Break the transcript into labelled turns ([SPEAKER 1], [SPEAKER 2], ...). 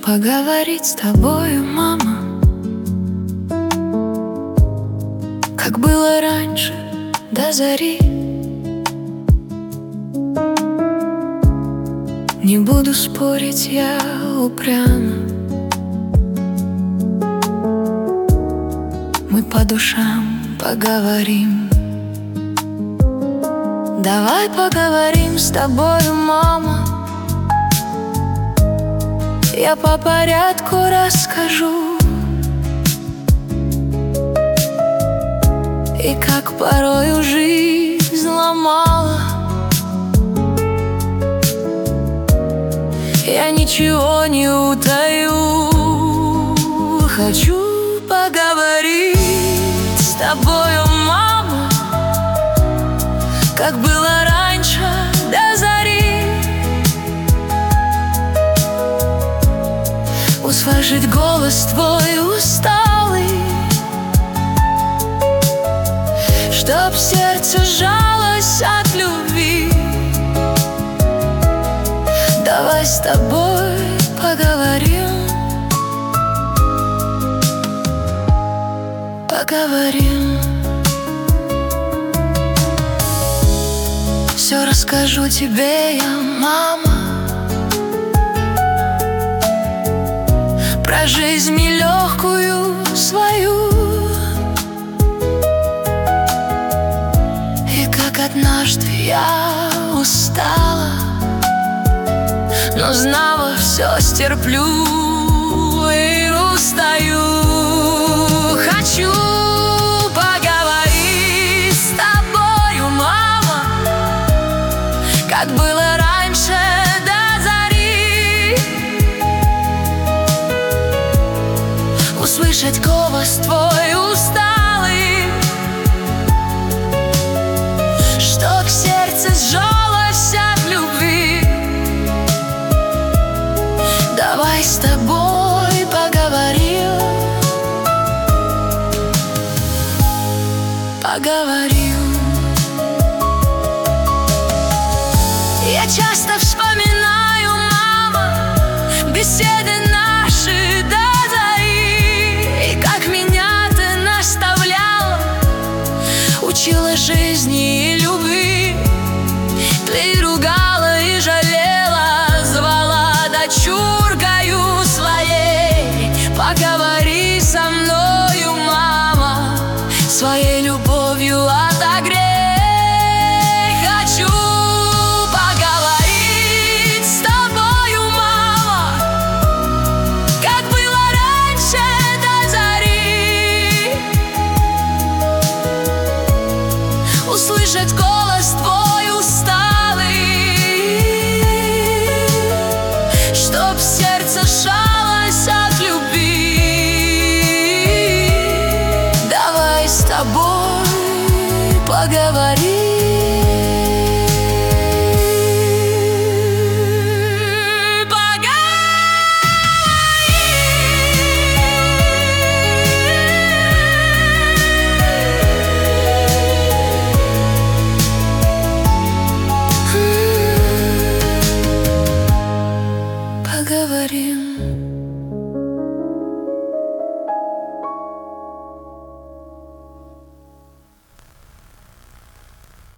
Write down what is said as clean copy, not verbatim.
[SPEAKER 1] поговорить с тобою, мама, как было раньше, до зари. Не буду спорить, я упрямо. Мы по душам поговорим. Давай поговорим с тобою, мама. Я по порядку расскажу, и как порою жизнь ломала. Я ничего не утаю. Хочу поговорить с тобою, мама, как было раньше, до зари. Услышать голос твой усталый, чтоб сердце сжалось от любви. Давай с тобой поговорим. Поговорим. Все расскажу тебе я, мама, про жизнь нелегкую свою, и как однажды я устала, но знала, все стерплю и устаю. Хочу поговорить с тобою, мама, как было раньше, до зари. Услышать голос твой усталый, чтоб сердце сжалось от любви. Давай с тобой поговорим. Поговорим. Я часто вспоминаю, мама, беседы наши до зари, и как меня ты наставляла, учила жизни и любви. Ты ругала и жалела, звала дочуркою своей. Поговори со мною, мама, своей любовью отогрей. Хочу поговорить с тобою, мама, как было раньше, до зари. Услышать голос твой усталый, чтоб сердце сжалось от любви. Давай с тобой поговорим.